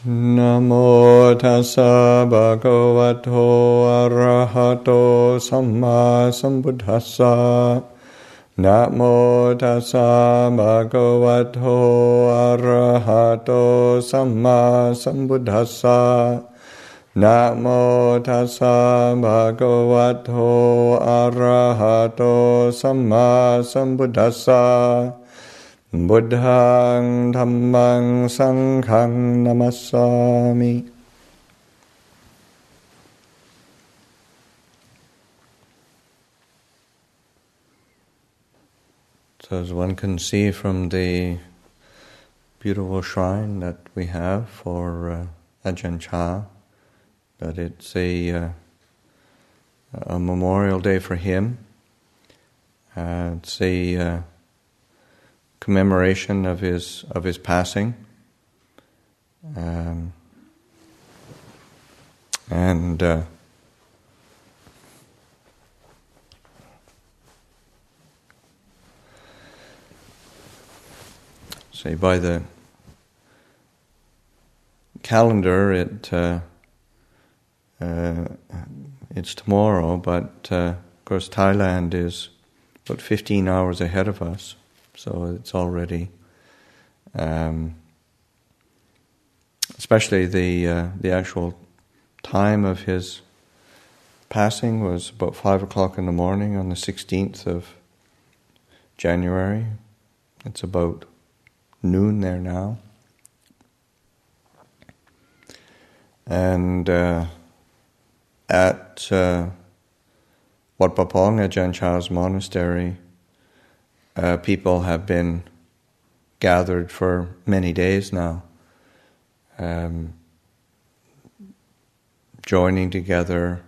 Namo tassa bhagavato arahato samma sambuddhassa. Namo tassa bhagavato arahato samma sambuddhassa. Namo tassa bhagavato arahato samma sambuddhassa. Buddhaṃ Dhammaṃ Saṅghaṃ Namassāmi. So as one can see from the beautiful shrine that we have for Ajahn Chah, that it's a memorial day for him. It's a commemoration of his passing, and say by the calendar it's tomorrow, but of course Thailand is about 15 hours ahead of us. So it's already, especially the actual time of his passing was about 5 o'clock in the morning on the 16th of January. It's about noon there now. And at Wat Pah Pong, Ajahn Chah's monastery, people have been gathered for many days now, joining together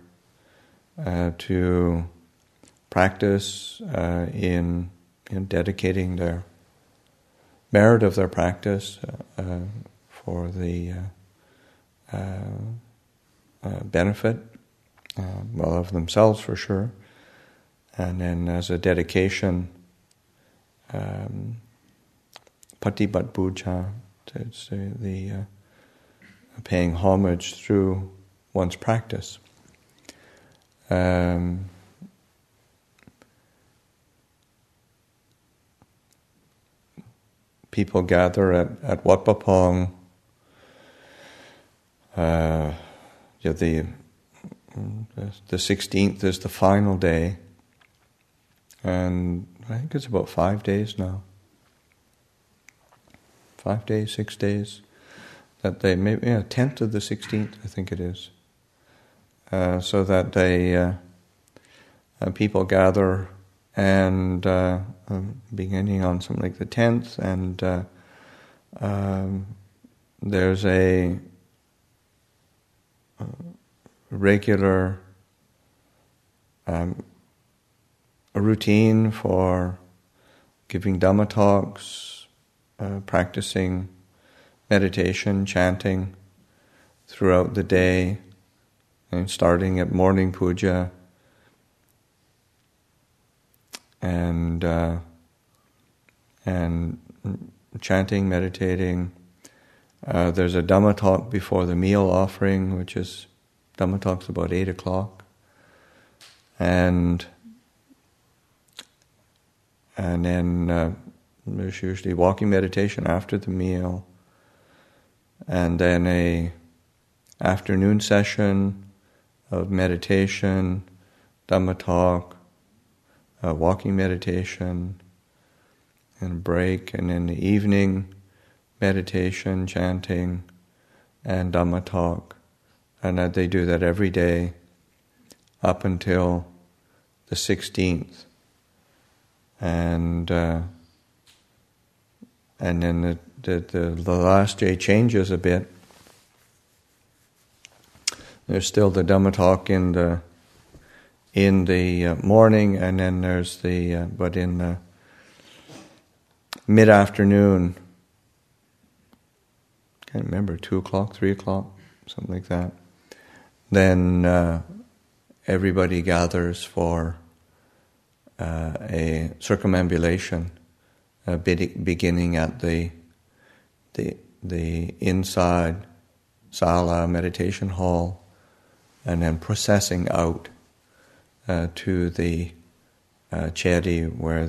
to practice in dedicating their merit of their practice for the benefit, of themselves for sure, and then as a dedication, Patipat Puja, it's the paying homage through one's practice. People gather at Wat Pah Pong. The 16th is the final day, and I think it's about 5 days now. 5 days, 6 days. That they maybe 10th of the 16th, I think it is. So that they people gather and beginning on something like the 10th, and there's a regular a routine for giving Dhamma talks, practicing meditation, chanting throughout the day, and starting at morning puja, and chanting, meditating. There's a Dhamma talk before the meal offering, which is Dhamma talk's about 8 o'clock, and then there's usually walking meditation after the meal, and then a afternoon session of meditation, Dhamma talk, walking meditation, and a break, and in the evening, meditation, chanting, and Dhamma talk, and that they do that every day up until the 16th. And then the last day changes a bit. There's still the Dhamma talk in the morning, and then there's but in the mid-afternoon, can't remember, 2 o'clock, 3 o'clock, something like that. Then everybody gathers for a circumambulation, beginning at the inside sala, meditation hall, and then processing out to the chedi, where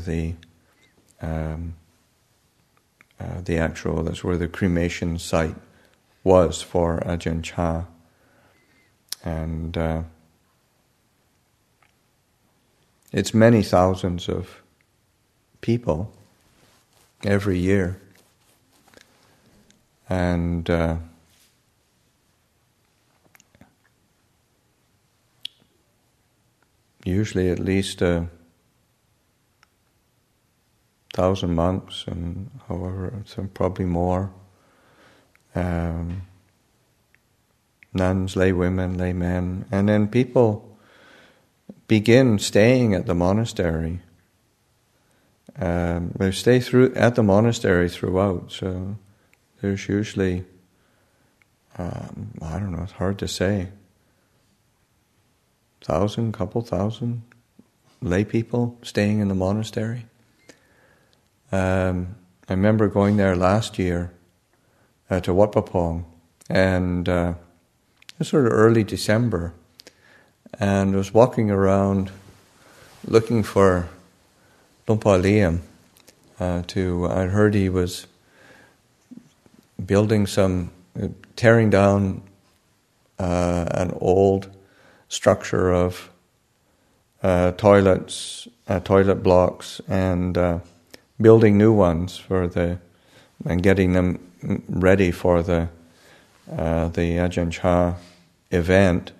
that's where the cremation site was for Ajahn Chah. And it's many thousands of people every year. And usually at least 1,000 monks, and however, so probably more, nuns, lay women, lay men, and then people begin staying at the monastery. They stay at the monastery throughout, so there's usually, I don't know, it's hard to say, 1,000, couple thousand lay people staying in the monastery. I remember going there last year to Wat Pah Pong, and it was sort of early December, and I was walking around looking for Lumpur Liam. I heard he was tearing down an old structure of toilets, toilet blocks, and building new ones and getting them ready for the Ajahn Chah event.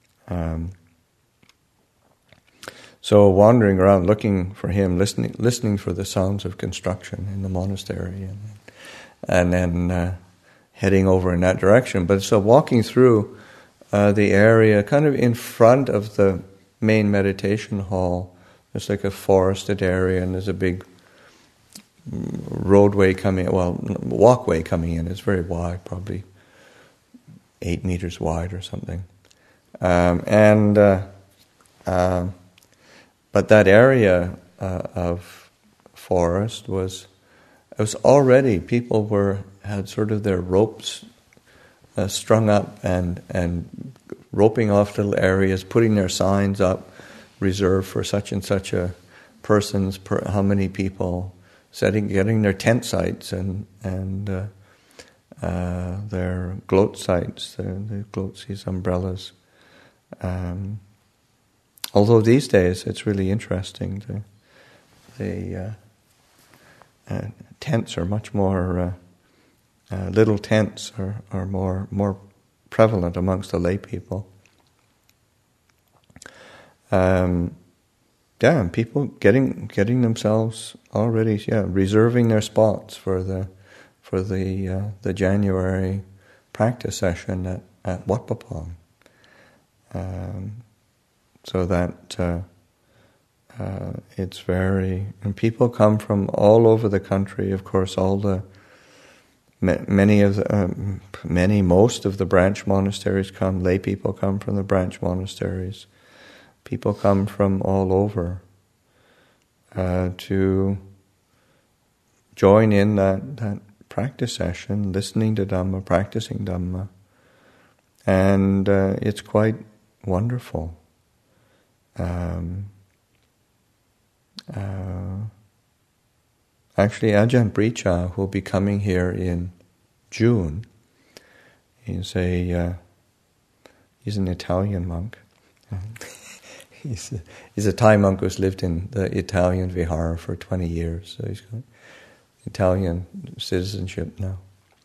So wandering around looking for him, listening for the sounds of construction in the monastery, and then heading over in that direction. But so walking through the area, kind of in front of the main meditation hall, there's like a forested area, and there's a big walkway coming in. It's very wide, probably 8 meters wide or something. But that area of forest was already, people had sort of their ropes strung up and roping off little areas, putting their signs up, reserved for such and such a persons, how many people, getting their tent sites and their gloat sites, the gloatsis, umbrellas. Although these days it's really interesting, the tents are much more, little tents are more prevalent amongst the lay people. And people getting themselves already, reserving their spots for the January practice session at Wat Pah Pong. So that it's very, and people come from all over the country. Of course, most of the branch monasteries come. Lay people come from the branch monasteries. People come from all over to join in that practice session, listening to Dhamma, practicing Dhamma, and it's quite wonderful. Actually, Ajahn Bricha, who will be coming here in June, he's an Italian monk. He's a Thai monk who's lived in the Italian Vihara for 20 years, so he's got Italian citizenship now.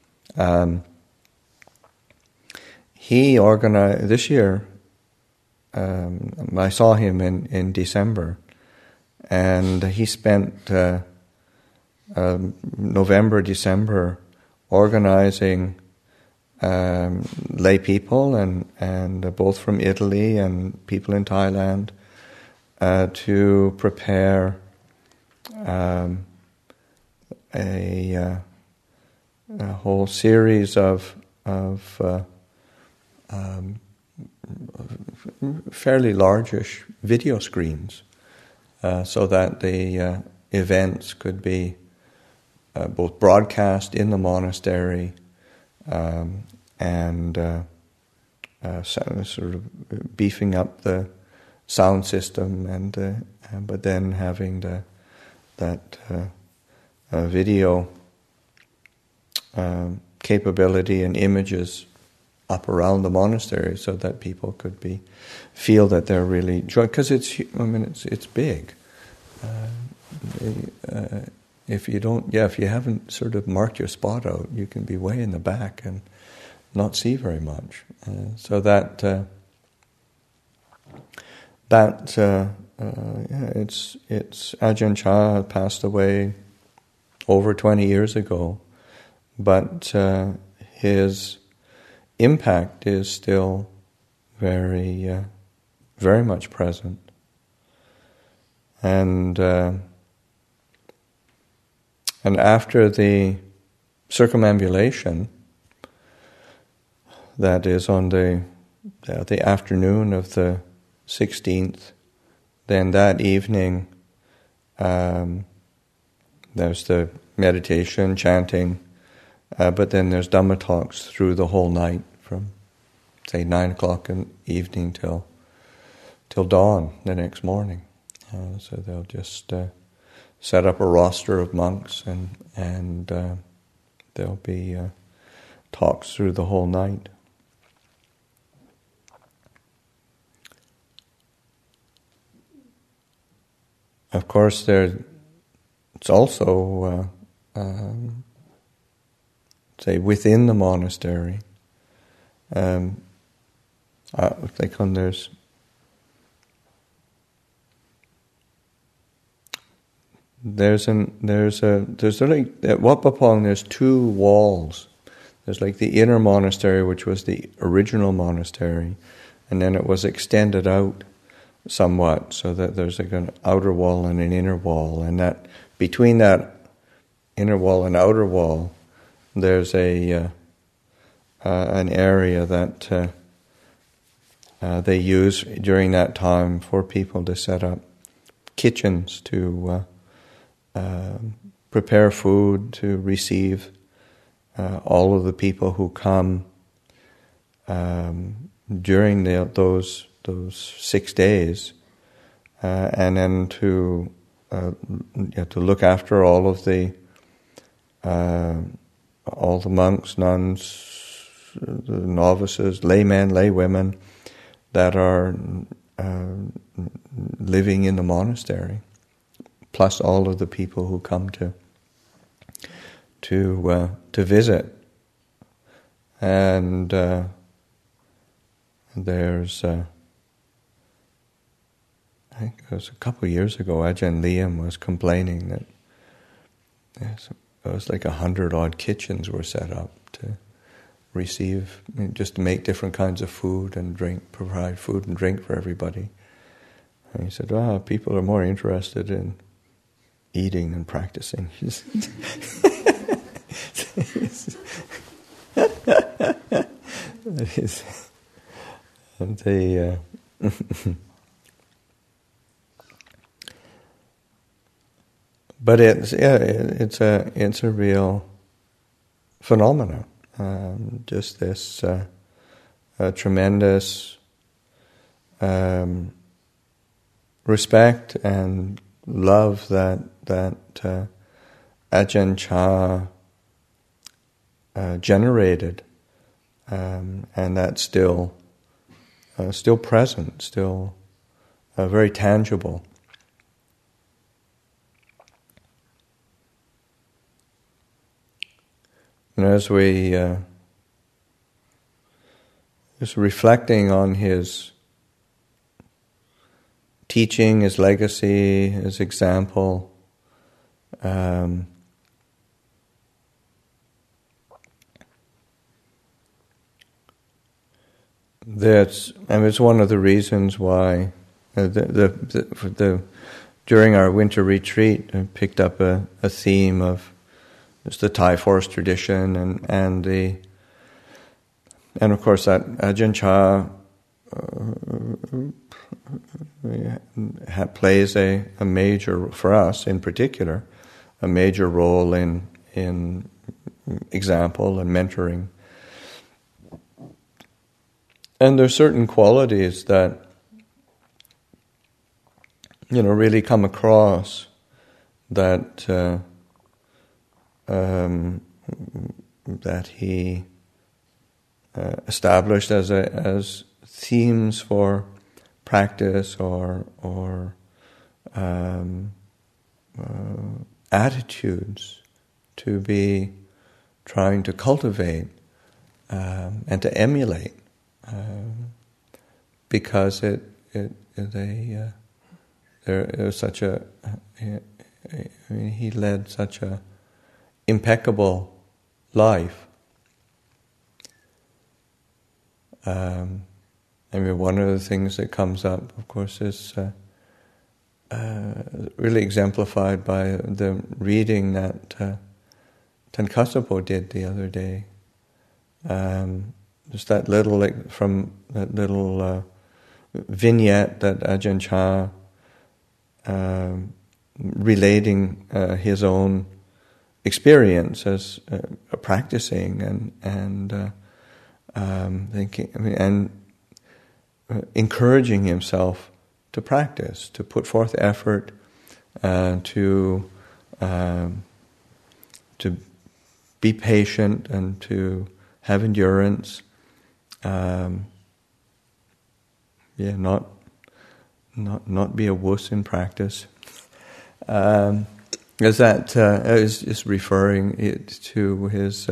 He organized this year. I saw him in December, and he spent November, December organizing lay people and both from Italy and people in Thailand to prepare a whole series of fairly largish video screens, so that the events could be both broadcast in the monastery and sort of beefing up the sound system, and but then having that video capability and images up around the monastery, so that people could feel that they're really joined, because it's big. If you haven't sort of marked your spot out, you can be way in the back and not see very much. So that it's Ajahn Chah passed away over 20 years ago, but his impact is still very, very much present. And after the circumambulation, that is on the afternoon of the 16th, then that evening there's the meditation, chanting, but then there's Dhamma talks through the whole night, from say 9 o'clock in the evening till dawn the next morning. So they'll just set up a roster of monks, and there'll be talks through the whole night. Of course, it's also say within the monastery. There's like at Wat Pah Pong, there's 2 walls. There's like the inner monastery, which was the original monastery, and then it was extended out somewhat, so that there's like an outer wall and an inner wall, and that between that inner wall and outer wall, there's an area that they use during that time for people to set up kitchens to prepare food to receive all of the people who come during those 6 days, and then to look after all the monks, nuns, the novices, laymen, laywomen that are living in the monastery, plus all of the people who come to visit. And there's I think it was a couple of years ago, Ajahn Liam was complaining that it was like 100-odd kitchens were set up to receive, just to make different kinds of food and drink, provide food and drink for everybody. And he said, people are more interested in eating than practicing. And they but it's a real phenomenon. Just this tremendous respect and love that Ajahn Chah generated, and that's still present, still very tangible. And as we just reflecting on his teaching, his legacy, his example, it's one of the reasons why during our winter retreat I picked up a theme of just the Thai forest tradition, and of course that Ajahn Chah plays a major, for us in particular, a major role in example and mentoring. And there's certain qualities that, really come across that that he established as themes for practice or attitudes to be trying to cultivate and to emulate, because there's such a. He led such a impeccable life. One of the things that comes up, of course, is really exemplified by the reading that Tenkasapo did the other day. Just that little, vignette that Ajahn Chah relating his own experience as practicing and thinking, and encouraging himself to practice, to put forth effort, to be patient and to have endurance. Not be a wuss in practice. Is that I was just referring it to his.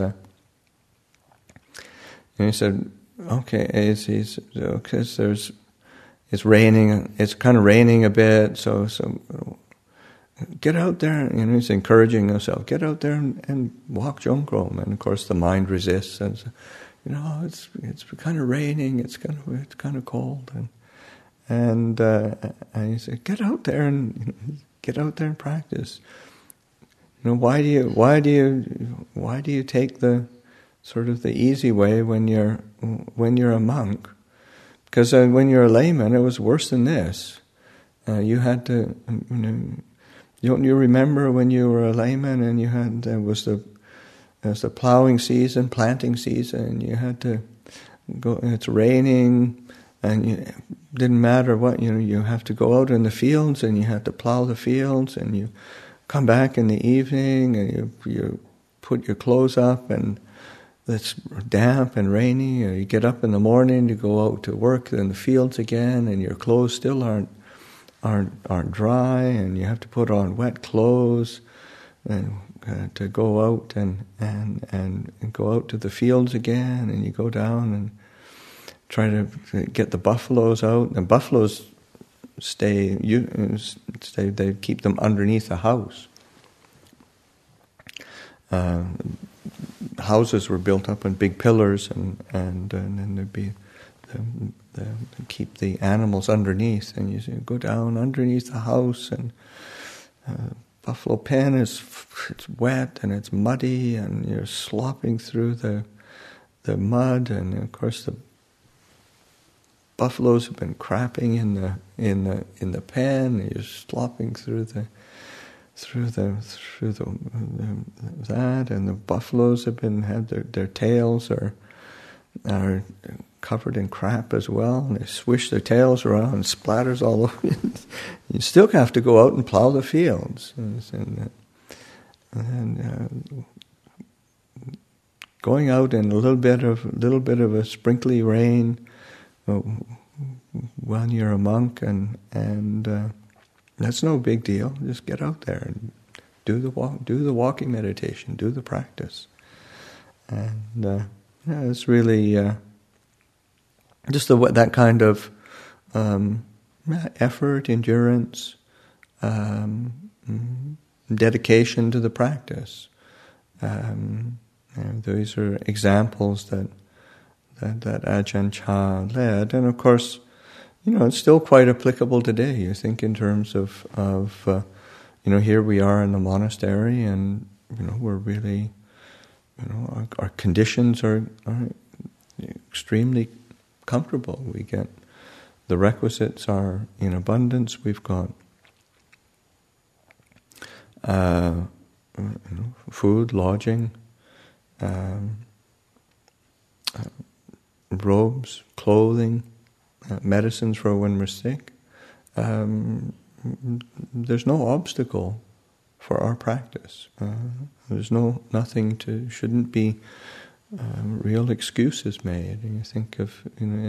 He said, "Okay, it's raining. It's kind of raining a bit. So get out there." He's encouraging himself. Get out there and walk Jongrom. And of course, the mind resists and says, it's kind of raining. It's kind of cold. And he said, get out there and practice. Why do you take the sort of the easy way when you're a monk? Because when you're a layman, it was worse than this. You had to, don't you remember when you were a layman and you had it was the plowing season, planting season. You had to go. It's raining. And it didn't matter what, you have to go out in the fields and you have to plow the fields, and you come back in the evening and you put your clothes up and it's damp and rainy, or you get up in the morning to go out to work in the fields again and your clothes still aren't dry, and you have to put on wet clothes and to go out and go out to the fields again, and you go down and try to get the buffaloes out, and buffaloes stay. They keep them underneath the house. Houses were built up on big pillars, and then there'd be keep the animals underneath, and you go down underneath the house, and buffalo pen it's wet and it's muddy, and you're slopping through the mud, and of course the buffaloes have been crapping in the pen. You're slopping through that, and the buffaloes have had their tails are covered in crap as well, and they swish their tails around and splatters all over. You still have to go out and plow the fields, and going out in a little bit of a sprinkly rain. When you're a monk, and that's no big deal. Just get out there and do the walking meditation, do the practice, and it's really just that kind of effort, endurance, dedication to the practice. These are examples that Ajahn Chah led, and of course, it's still quite applicable today. You think in terms of here we are in the monastery, and we're really, our conditions are extremely comfortable. We get the requisites are in abundance. We've got food, lodging. Robes, clothes. clothing, medicines for when we're sick. There's no obstacle for our practice. There's shouldn't be real excuses made. And you think of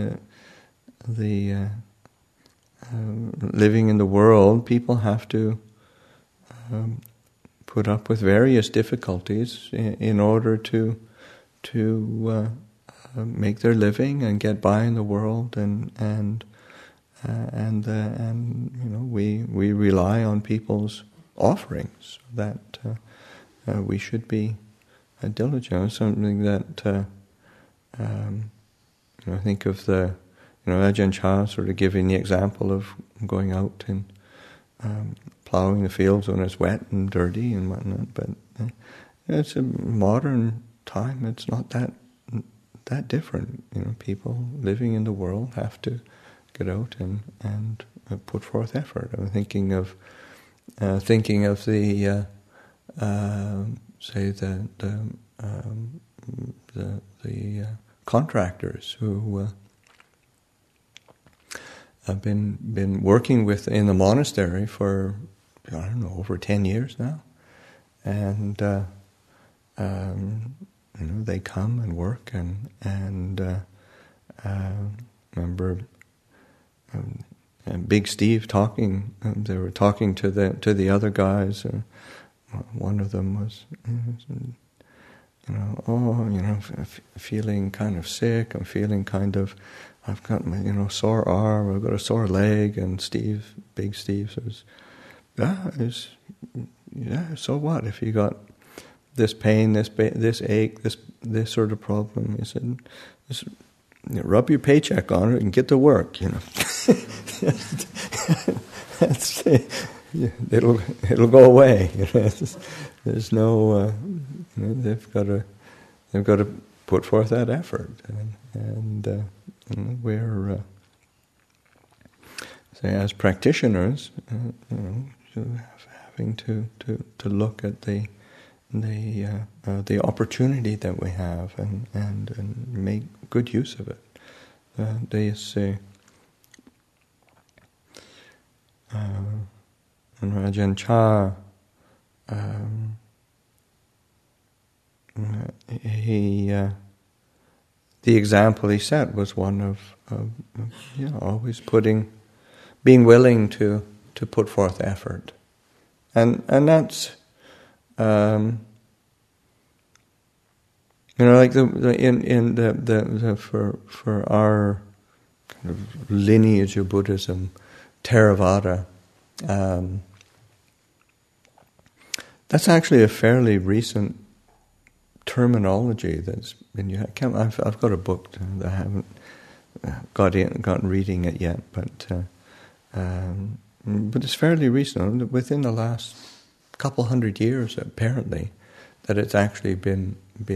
the living in the world, people have to put up with various difficulties in order to make their living and get by in the world, and we rely on people's offerings. That we should be diligent. Something that I think of the Ajahn Chah sort of giving the example of going out and plowing the fields when it's wet and dirty and whatnot. But it's a modern time. It's not that different. People living in the world have to get out and put forth effort. I'm thinking of the say the contractors who have been working in the monastery for over 10 years now, and they come and work and remember Big Steve talking. They were talking to the other guys. One of them was, feeling kind of sick. I'm feeling kind of, I've got my, sore arm. I've got a sore leg. And Big Steve says, so what if you got this pain, this ache, this sort of problem? He said, just rub your paycheck on it and get to work. It'll go away. There's no. They've got to put forth that effort, and we're say as practitioners, having to look at the opportunity that we have and make good use of it. They say. And Ajahn Chah, the example he set was one of always being willing to put forth effort, and that's like for our kind of lineage of Buddhism, Theravada. That's actually a fairly recent terminology that's been used. I've got a book that I haven't gotten reading it yet, but it's fairly recent, within the last couple hundred years, apparently, that it's actually been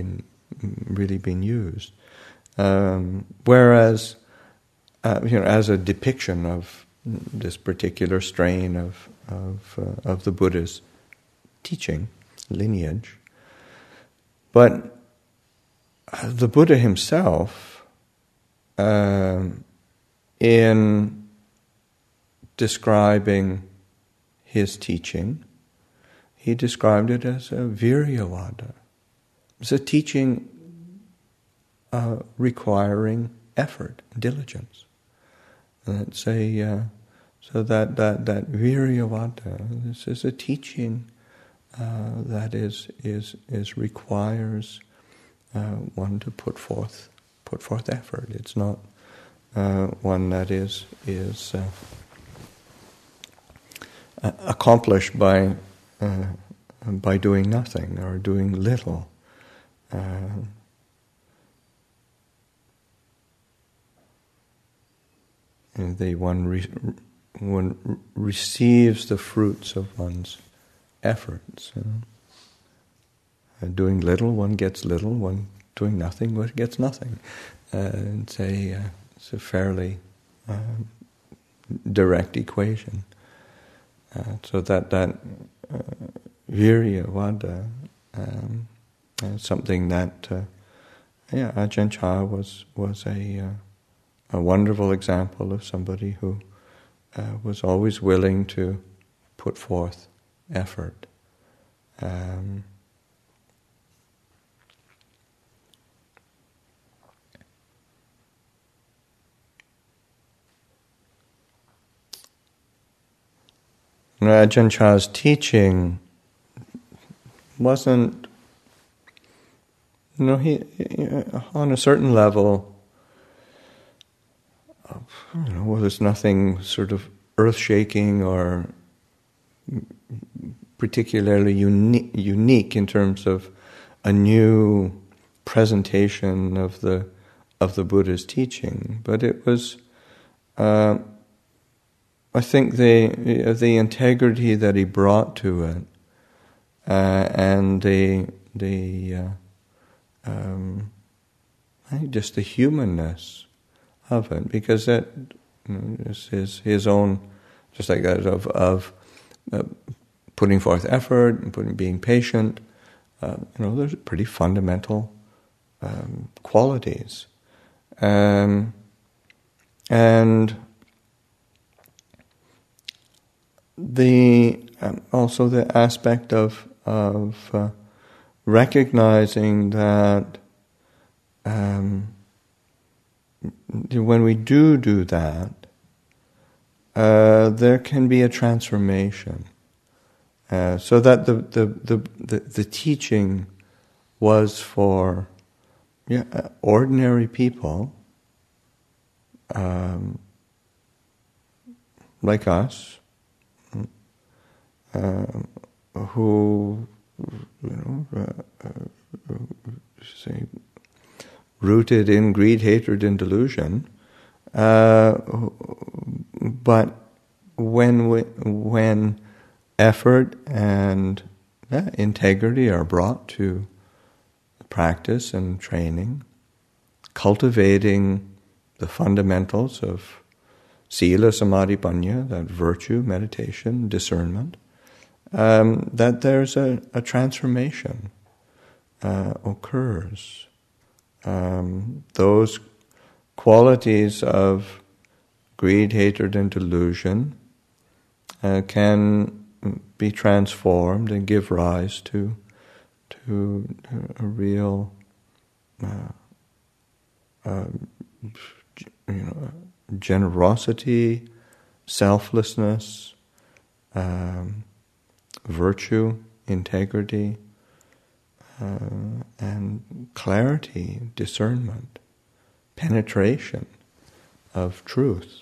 used. Whereas, as a depiction of this particular strain of the Buddha's teaching lineage, but the Buddha himself, in describing his teaching, he described it as a Viryavada. It's a teaching requiring effort, diligence. And it's so that Viryavada, this is a teaching that is requires one to put forth effort. It's not one that is accomplished by doing nothing or doing little. One receives the fruits of one's efforts. Doing little, one gets little. One doing nothing, one gets nothing. It's a fairly direct equation. So that Viryavada is something that Ajahn Chah was a wonderful example of somebody who was always willing to put forth effort. Ajahn Chah's teaching wasn't, he on a certain level, there's nothing sort of earth-shaking or particularly unique in terms of a new presentation of the Buddha's teaching, but it was, I think, the integrity that he brought to it, and just the humanness of it, because that is his own, just like that of putting forth effort and being patient. There's pretty fundamental qualities, and also the aspect of recognizing that when we do that, there can be a transformation. So that the teaching was for ordinary people like us, who say rooted in greed, hatred, and delusion, but when effort and integrity are brought to practice and training, cultivating the fundamentals of sila, samadhi, panya, that virtue, meditation, discernment, that there's a transformation occurs. Those qualities of greed, hatred, and delusion can be transformed and give rise to a real generosity, selflessness, virtue, integrity, and clarity, discernment, penetration of truth.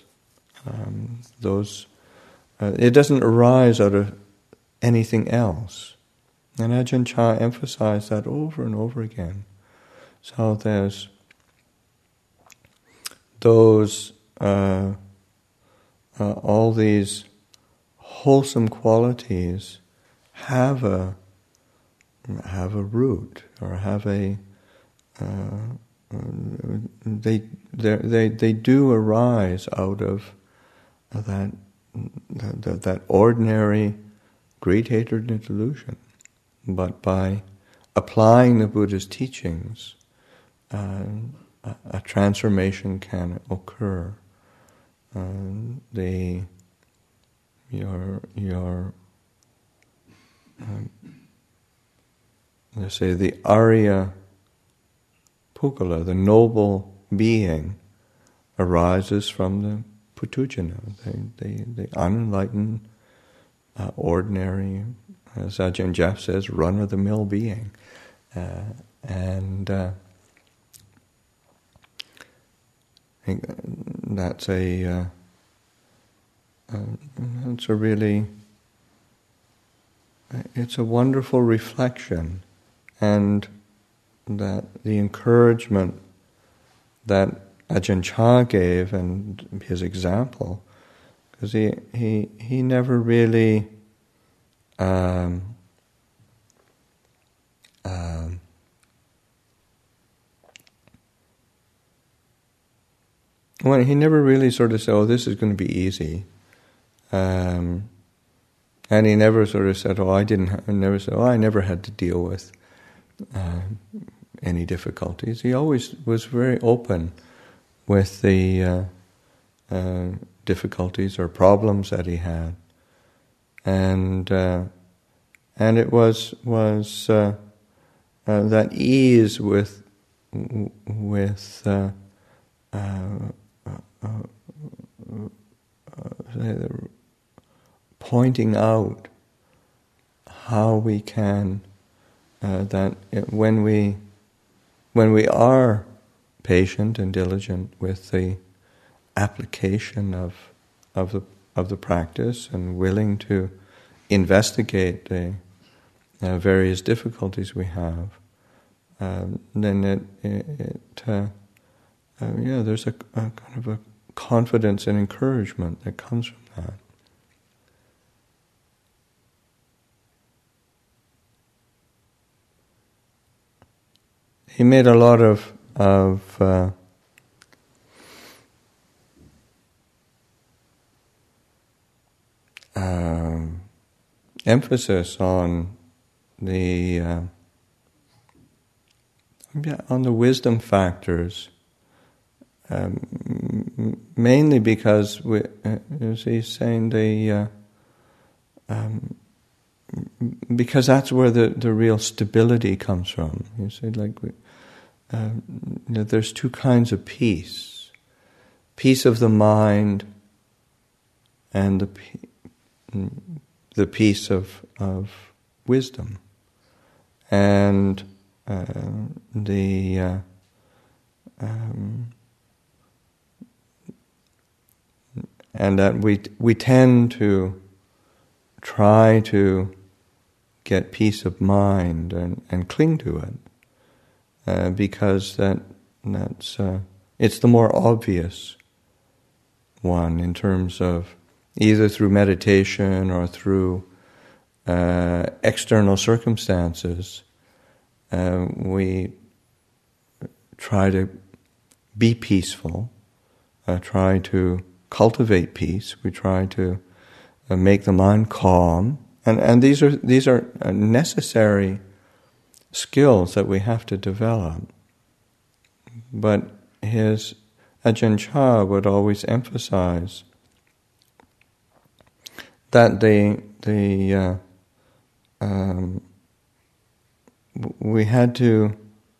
It doesn't arise out of anything else. And Ajahn Chah emphasized that over and over again. So there's those, all these wholesome qualities have a root, or have they do arise out of that ordinary greed, hatred, and delusion. But by applying the Buddha's teachings, a transformation can occur. Let's say the Arya Pukala, the noble being, arises from the Putujana, the unenlightened, ordinary, as Ajahn Jaf says, run-of-the-mill being. And I think that's a really, it's a wonderful reflection, and that the encouragement that Ajahn Chah gave and his example, because he never really he never really sort of said, "Oh, this is going to be easy," and he never sort of said, I never had to deal with any difficulties. He always was very open with the difficulties or problems that he had, and it was that ease with pointing out how we can when we are patient and diligent with the application of the practice and willing to investigate the various difficulties we have, then there's a kind of a confidence and encouragement that comes from that. He made a lot of emphasis on the wisdom factors, mainly because as he's saying, because that's where the real stability comes from. You see, there's two kinds of peace: peace of the mind, and the peace of wisdom, and and that we tend to try to get peace of mind and cling to it, because that's it's the more obvious one in terms of either through meditation or through external circumstances. We try to be peaceful, try to cultivate peace. We try to make the mind calm, and these are necessary skills that we have to develop. But Ajahn Chah would always emphasize that we had to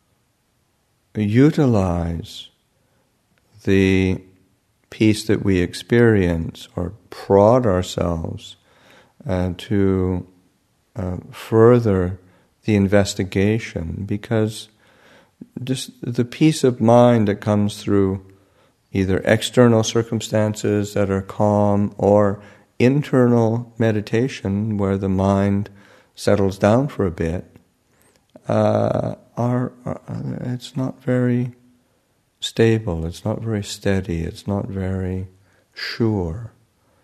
utilize the peace that we experience or prod ourselves to further the investigation, because just the peace of mind that comes through either external circumstances that are calm or internal meditation where the mind settles down for a bit, it's not very stable, it's not very steady, it's not very sure.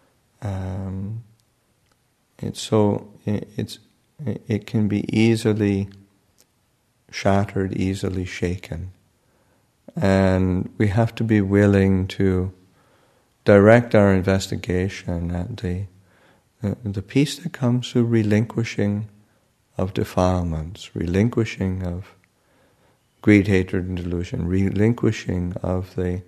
It can be easily shattered, easily shaken. And we have to be willing to direct our investigation at the peace that comes through relinquishing of defilements, relinquishing of greed, hatred, and delusion, relinquishing of the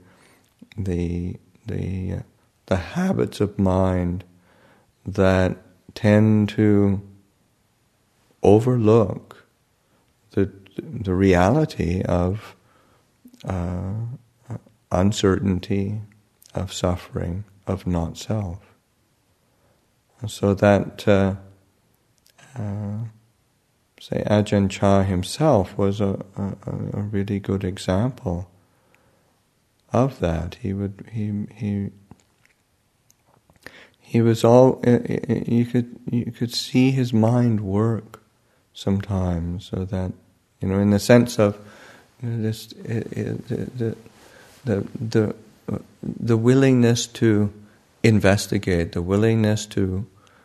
habits of mind that tend to overlook the reality of uncertainty, of suffering, of not self. So that, say, Ajahn Chah himself was a really good example of that. He was all. You could see his mind work sometimes, so that in the sense of this, the willingness to investigate, the willingness to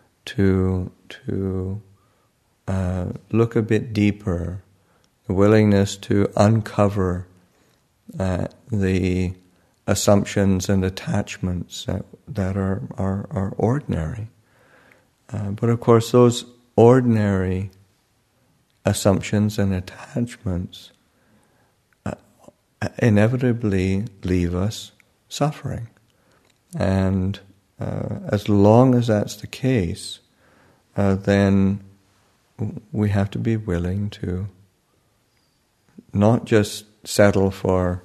look a bit deeper, the willingness to uncover the assumptions and attachments that are ordinary. But of course, those ordinary assumptions and attachments inevitably leave us suffering. And as long as that's the case, then we have to be willing to not just settle for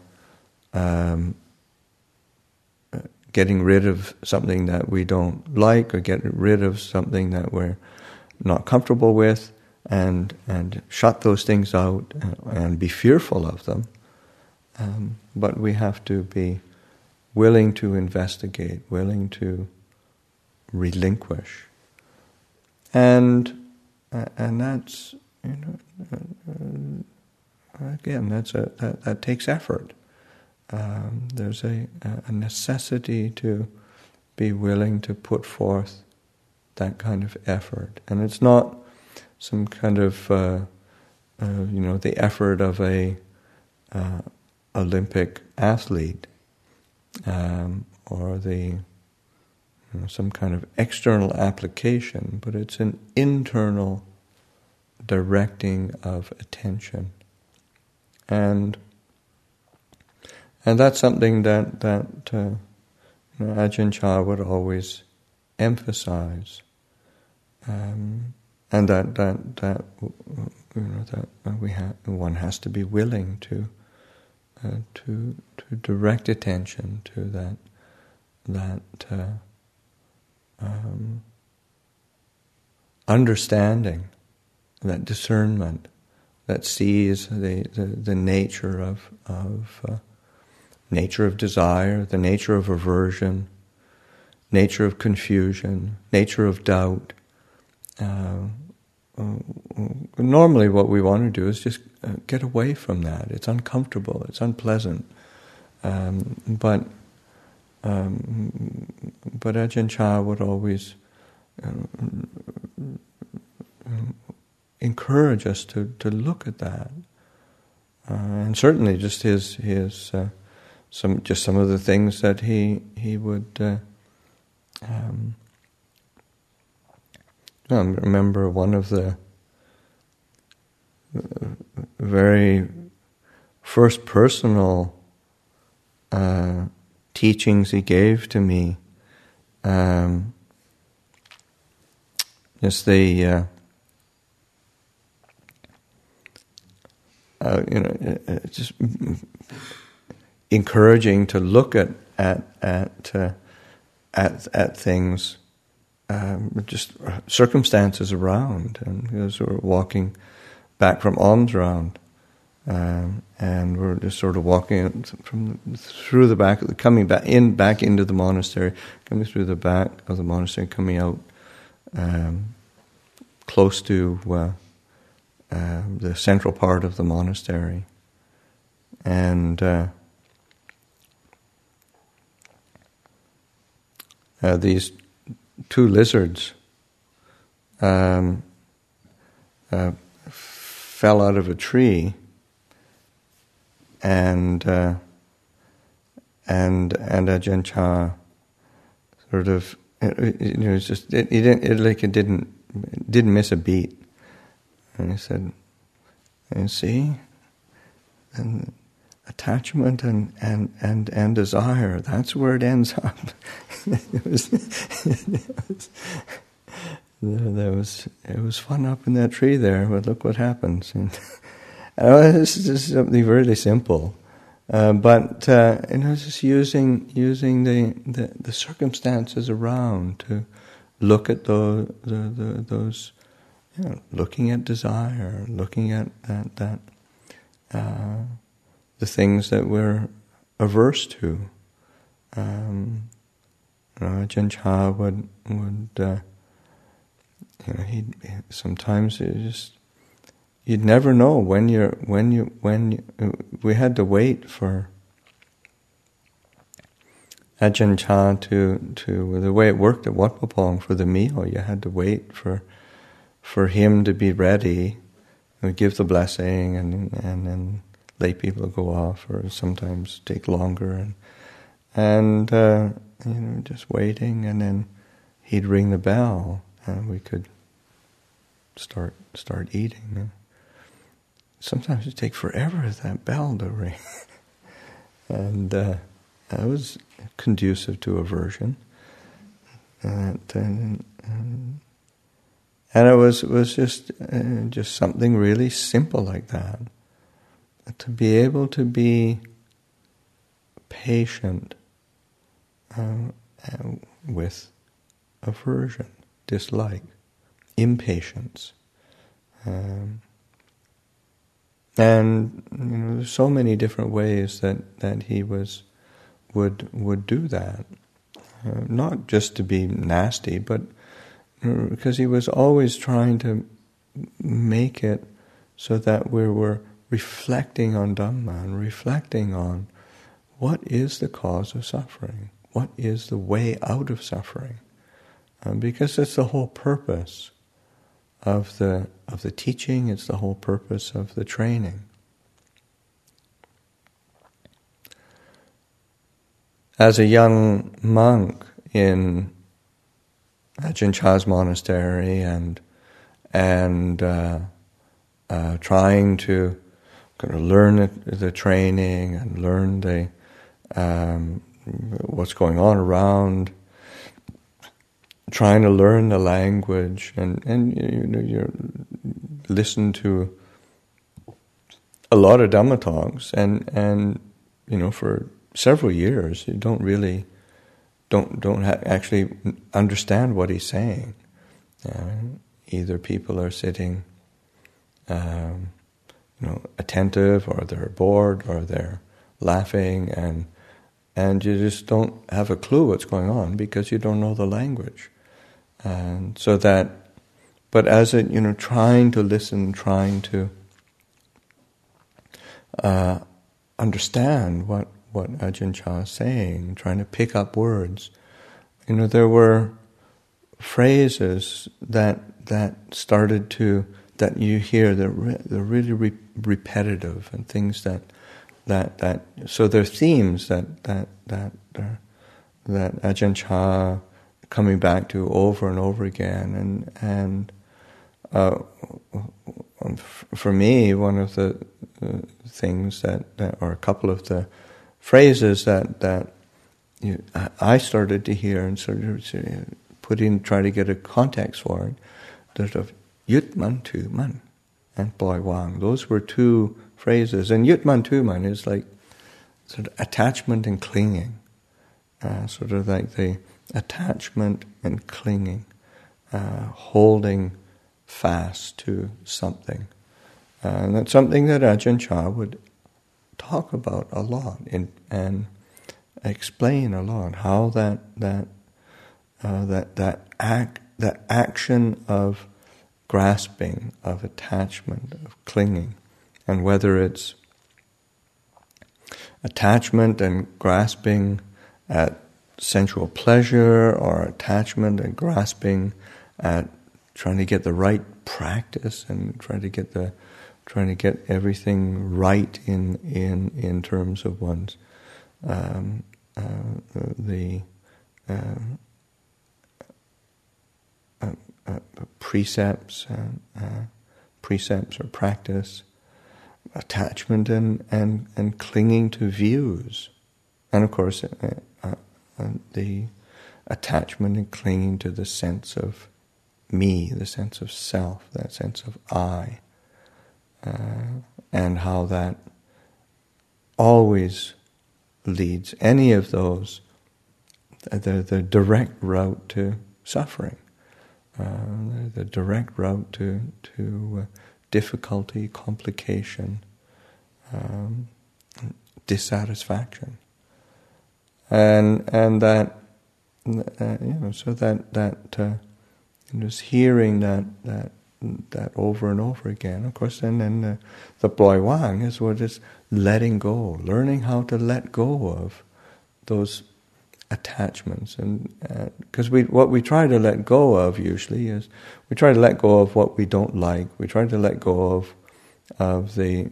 getting rid of something that we don't like, or getting rid of something that we're not comfortable with, and shut those things out and be fearful of them. But we have to be willing to investigate, willing to relinquish, and that's, again, that takes effort. There's a necessity to be willing to put forth that kind of effort, and it's not some kind of the effort of a Olympic athlete, or some kind of external application, but it's an internal directing of attention, and that's something that Ajahn Chah would always emphasize, and that one has to be willing to direct attention to that understanding, that discernment that sees the nature of nature of desire, the nature of aversion, nature of confusion, nature of doubt. Normally what we want to do is just get away from that. It's uncomfortable, it's unpleasant. But Ajahn Chah would always encourage us to look at that. And certainly just some of the things that he would I remember one of the very first personal teachings he gave to me. Is the just encouraging to look at things, just circumstances around, and as we're walking back from alms round, and we're just sort of walking through the back, coming back into the monastery, coming through the back of the monastery, coming out close to the central part of the monastery, and these two lizards fell out of a tree, and Ajahn Chah sort of, it didn't miss a beat, and he said, "You see, and attachment and desire, that's where it ends up." It was fun up in that tree there, but look what happens. And this is just something really simple, but just using the circumstances around to look at those, looking at desire, looking at that the things that we're averse to. Ajahn Chah would sometimes you'd never know when we had to wait for Ajahn Chah to the way it worked at Wat Pah Pong for the meal. You had to wait for him to be ready, and give the blessing, and then lay people go off, or sometimes take longer, and just waiting, and then he'd ring the bell, and we could start eating. And sometimes it'd take forever for that bell to ring. and it was conducive to aversion. And it was just something really simple like that. To be able to be patient with aversion, dislike, impatience, and there's so many different ways that he would do that. Not just to be nasty, but because he was always trying to make it so that we were reflecting on Dhamma and reflecting on what is the cause of suffering, what is the way out of suffering, because it's the whole purpose of the teaching. It's the whole purpose of the training. As a young monk in Ajahn Chah's monastery and trying to kind of learn the training and learn the what's going on around, trying to learn the language, and you listen to a lot of Dhamma talks, and for several years you don't actually understand what he's saying. Either people are sitting attentive, or they're bored, or they're laughing, and you just don't have a clue what's going on because you don't know the language. And so that, but as it, trying to listen, trying to understand what Ajahn Chah is saying, trying to pick up words, there were phrases that started to, that you hear, they're really repetitive, and things that so they're themes that Ajahn Chah coming back to over and over again, and for me, one of the things that or a couple of the phrases that I started to hear and sort of try to get a context for it, there's of Yut Man Tu Man and Ploy Wang. Those were two phrases, and Yut Man Tu Man is like sort of attachment and clinging, sort of like the attachment and clinging, holding fast to something, and that's something that Ajahn Chah would talk about a lot and explain a lot, how that action of grasping, of attachment, of clinging, and whether it's attachment and grasping at sensual pleasure, or attachment and grasping at trying to get the right practice and trying to get everything right in terms of one's precepts or practice, attachment and clinging to views, and of course the attachment and clinging to the sense of me, the sense of self, that sense of I, and how that always leads, any of those, the direct route to suffering, the direct route to difficulty, complication, dissatisfaction, and that so that just hearing that over and over again. Of course, then the Ploy Wang is what is letting go, learning how to let go of those attachments, and because what we try to let go of usually is we try to let go of what we don't like. We try to let go of the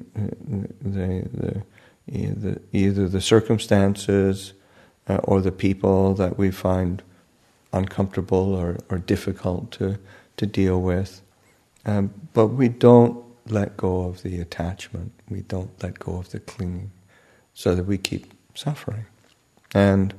either the circumstances or the people that we find uncomfortable or difficult to deal with, but we don't let go of the attachment. We don't let go of the clinging, so that we keep suffering, and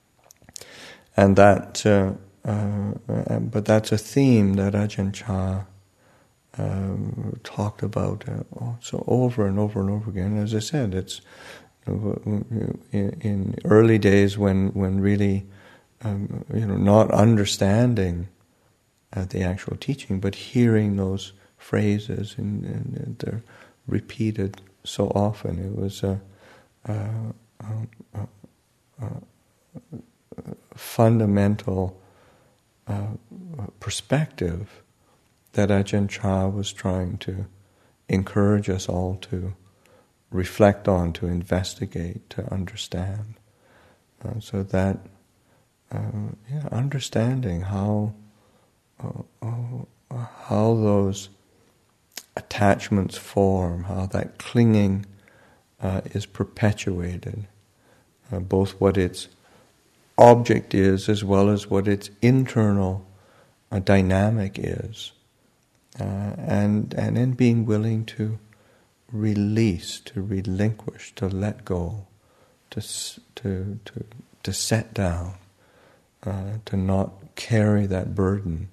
that. But that's a theme that Ajahn Chah talked about so over and over and over again. As I said, it's in early days when really not understanding the actual teaching, but hearing those phrases and they're repeated so often. It was a fundamental perspective that Ajahn Chah was trying to encourage us all to reflect on, to investigate, to understand. So that understanding how those attachments form, how that clinging is perpetuated, both what its object is as well as what its internal dynamic is, and in being willing to release, to relinquish, to let go, to set down, to not carry that burden.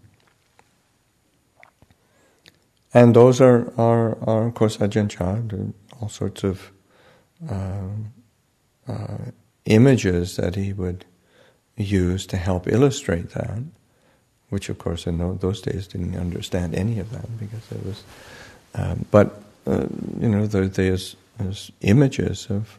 And those are of course Ajahn Chah, all sorts of images that he would use to help illustrate that, which of course in those days didn't understand any of that because it was, there's images of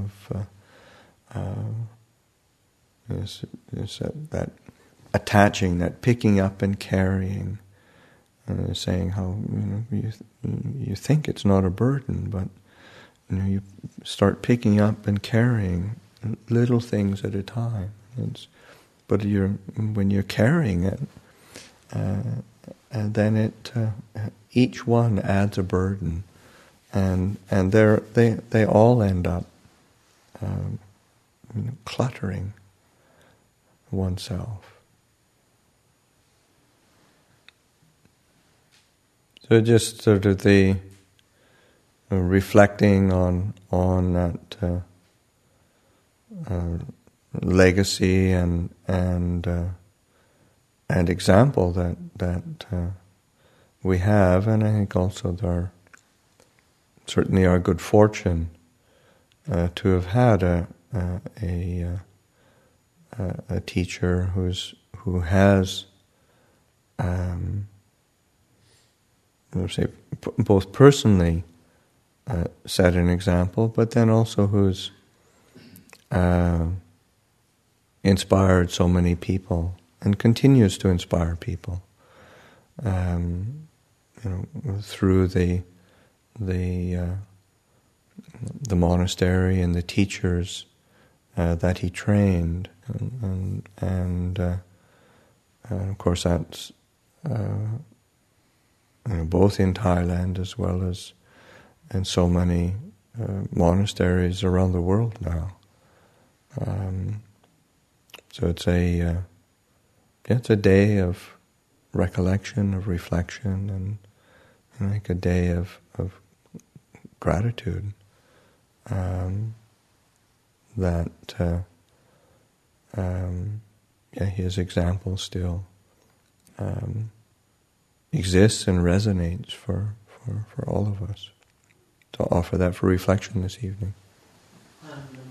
that attaching, that picking up and carrying, saying how you think it's not a burden, but you start picking up and carrying little things at a time. But when you're carrying it, and then each one adds a burden, and they all end up cluttering oneself. So just sort of the reflecting on that legacy and example that we have, and I think also certainly our good fortune to have had a teacher who has both personally set an example, but then also who's inspired so many people and continues to inspire people through the monastery and the teachers that he trained, and of course that's both in Thailand as well as in so many monasteries around the world now. So it's a day of recollection, of reflection, and like a day of gratitude that his example still exists and resonates for all of us. To offer that for reflection this evening.